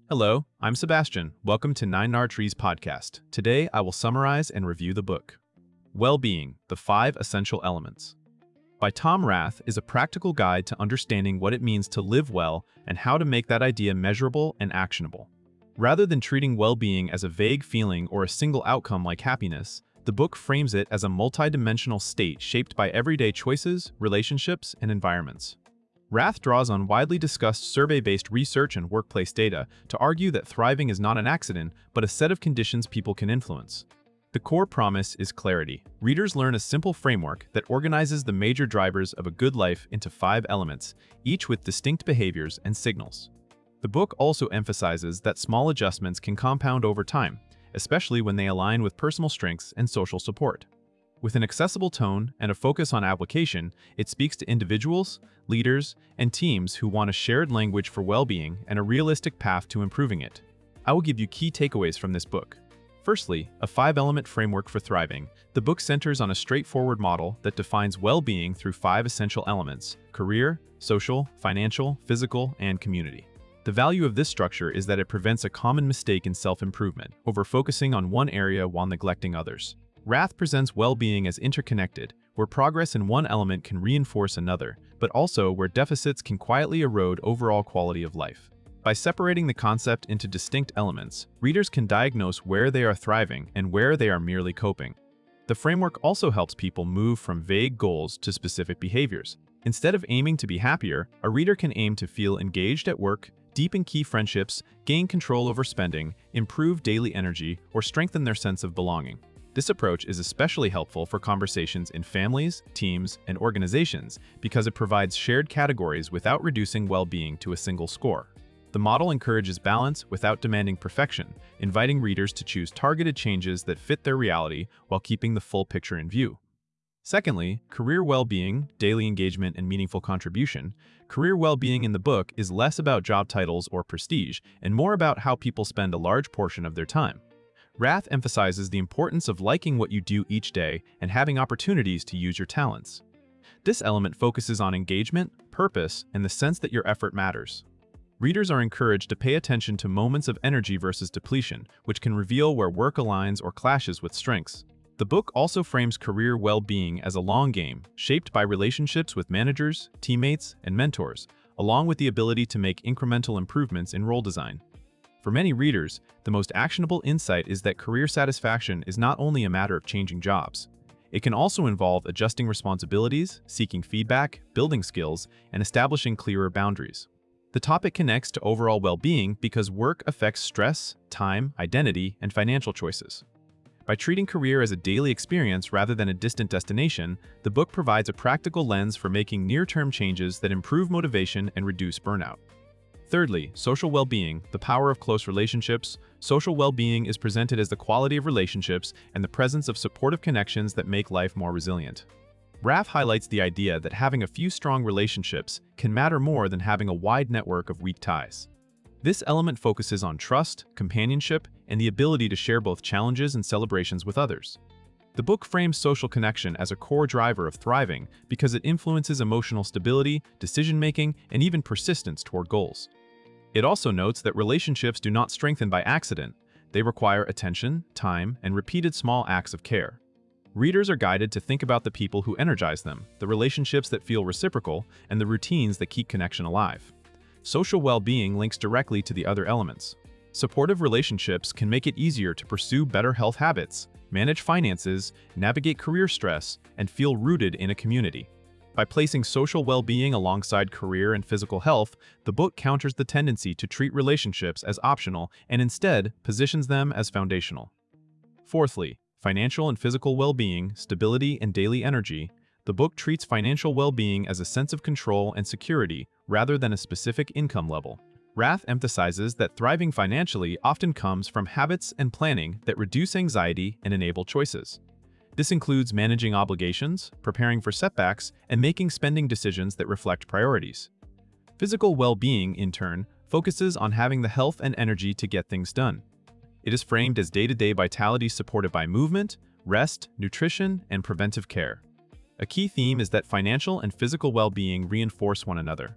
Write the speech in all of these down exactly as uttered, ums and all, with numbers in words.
Hello, I'm Sebastian. Welcome to Nine Nar Trees podcast. Today, I will summarize and review the book, Well-Being, The Five Essential Elements, by Tom Rath is a practical guide to understanding what it means to live well and how to make that idea measurable and actionable. Rather than treating well-being as a vague feeling or a single outcome like happiness, the book frames it as a multidimensional state shaped by everyday choices, relationships, and environments. Rath draws on widely discussed survey-based research and workplace data to argue that thriving is not an accident, but a set of conditions people can influence. The core promise is clarity. Readers learn a simple framework that organizes the major drivers of a good life into five elements, each with distinct behaviors and signals. The book also emphasizes that small adjustments can compound over time, especially when they align with personal strengths and social support. With an accessible tone and a focus on application, it speaks to individuals, leaders, and teams who want a shared language for well-being and a realistic path to improving it. I will give you key takeaways from this book. Firstly, a five-element framework for thriving. The book centers on a straightforward model that defines well-being through five essential elements: career, social, financial, physical, and community. The value of this structure is that it prevents a common mistake in self-improvement, over focusing on one area while neglecting others. Rath presents well-being as interconnected, where progress in one element can reinforce another, but also where deficits can quietly erode overall quality of life. By separating the concept into distinct elements, readers can diagnose where they are thriving and where they are merely coping. The framework also helps people move from vague goals to specific behaviors. Instead of aiming to be happier, a reader can aim to feel engaged at work, deepen key friendships, gain control over spending, improve daily energy, or strengthen their sense of belonging. This approach is especially helpful for conversations in families, teams, and organizations because it provides shared categories without reducing well-being to a single score. The model encourages balance without demanding perfection, inviting readers to choose targeted changes that fit their reality while keeping the full picture in view. Secondly, career well-being, daily engagement, and meaningful contribution. Career well-being in the book is less about job titles or prestige and more about how people spend a large portion of their time. Rath emphasizes the importance of liking what you do each day and having opportunities to use your talents. This element focuses on engagement, purpose, and the sense that your effort matters. Readers are encouraged to pay attention to moments of energy versus depletion, which can reveal where work aligns or clashes with strengths. The book also frames career well-being as a long game, shaped by relationships with managers, teammates, and mentors, along with the ability to make incremental improvements in role design. For many readers, the most actionable insight is that career satisfaction is not only a matter of changing jobs. It can also involve adjusting responsibilities, seeking feedback, building skills, and establishing clearer boundaries. The topic connects to overall well-being because work affects stress, time, identity, and financial choices. By treating career as a daily experience rather than a distant destination, the book provides a practical lens for making near-term changes that improve motivation and reduce burnout. Thirdly, social well-being, the power of close relationships. Social well-being is presented as the quality of relationships and the presence of supportive connections that make life more resilient. Rath highlights the idea that having a few strong relationships can matter more than having a wide network of weak ties. This element focuses on trust, companionship, and the ability to share both challenges and celebrations with others. The book frames social connection as a core driver of thriving because it influences emotional stability, decision-making, and even persistence toward goals. It also notes that relationships do not strengthen by accident. They require attention, time, and repeated small acts of care. Readers are guided to think about the people who energize them, the relationships that feel reciprocal, and the routines that keep connection alive. Social well-being links directly to the other elements. Supportive relationships can make it easier to pursue better health habits, manage finances, navigate career stress, and feel rooted in a community. By placing social well-being alongside career and physical health, the book counters the tendency to treat relationships as optional and instead positions them as foundational. Fourthly, financial and physical well-being, stability, and daily energy. The book treats financial well-being as a sense of control and security rather than a specific income level. Rath emphasizes that thriving financially often comes from habits and planning that reduce anxiety and enable choices. This includes managing obligations, preparing for setbacks, and making spending decisions that reflect priorities. Physical well-being, in turn, focuses on having the health and energy to get things done. It is framed as day-to-day vitality supported by movement, rest, nutrition, and preventive care. A key theme is that financial and physical well-being reinforce one another.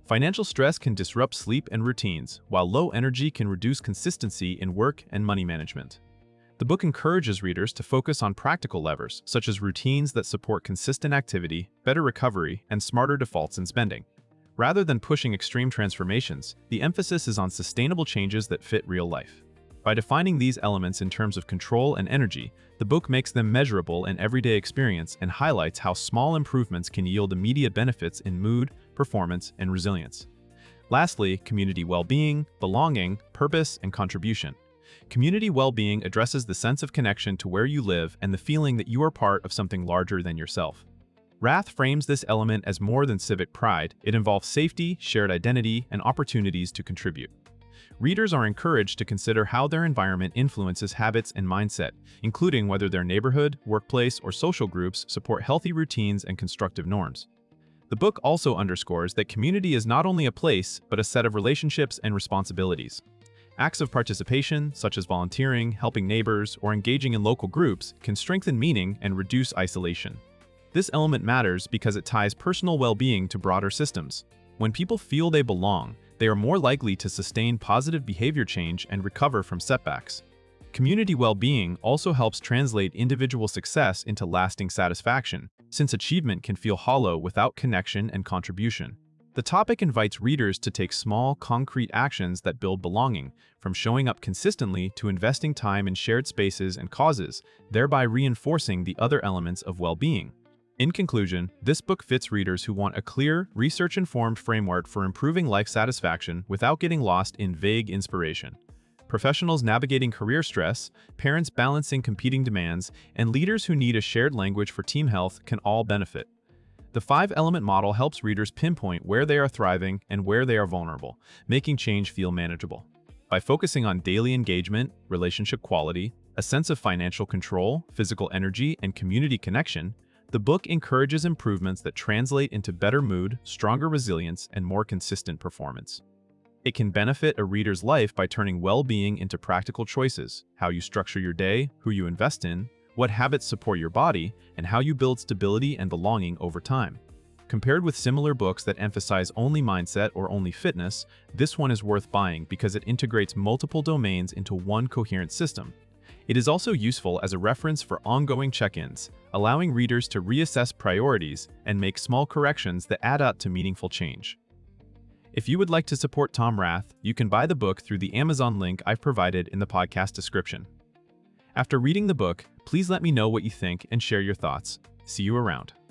Financial stress can disrupt sleep and routines, while low energy can reduce consistency in work and money management. The book encourages readers to focus on practical levers, such as routines that support consistent activity, better recovery, and smarter defaults in spending. Rather than pushing extreme transformations, the emphasis is on sustainable changes that fit real life. By defining these elements in terms of control and energy, the book makes them measurable in everyday experience and highlights how small improvements can yield immediate benefits in mood, performance, and resilience. Lastly, community well-being, belonging, purpose, and contribution. Community well-being addresses the sense of connection to where you live and the feeling that you are part of something larger than yourself. Rath frames this element as more than civic pride. It involves safety, shared identity, and opportunities to contribute. Readers are encouraged to consider how their environment influences habits and mindset, including whether their neighborhood, workplace, or social groups support healthy routines and constructive norms. The book also underscores that community is not only a place, but a set of relationships and responsibilities. Acts of participation, such as volunteering, helping neighbors, or engaging in local groups, can strengthen meaning and reduce isolation. This element matters because it ties personal well-being to broader systems. When people feel they belong, they are more likely to sustain positive behavior change and recover from setbacks. Community well-being also helps translate individual success into lasting satisfaction, since achievement can feel hollow without connection and contribution. The topic invites readers to take small, concrete actions that build belonging, from showing up consistently to investing time in shared spaces and causes, thereby reinforcing the other elements of well-being. In conclusion, this book fits readers who want a clear, research-informed framework for improving life satisfaction without getting lost in vague inspiration. Professionals navigating career stress, parents balancing competing demands, and leaders who need a shared language for team health can all benefit. The five-element model helps readers pinpoint where they are thriving and where they are vulnerable, making change feel manageable. By focusing on daily engagement, relationship quality, a sense of financial control, physical energy, and community connection, the book encourages improvements that translate into better mood, stronger resilience, and more consistent performance. It can benefit a reader's life by turning well-being into practical choices: how you structure your day, who you invest in, what habits support your body, and how you build stability and belonging over time. Compared with similar books that emphasize only mindset or only fitness, this one is worth buying because it integrates multiple domains into one coherent system. It is also useful as a reference for ongoing check-ins, allowing readers to reassess priorities and make small corrections that add up to meaningful change. If you would like to support Tom Rath, you can buy the book through the Amazon link I've provided in the podcast description. After reading the book, please let me know what you think and share your thoughts. See you around.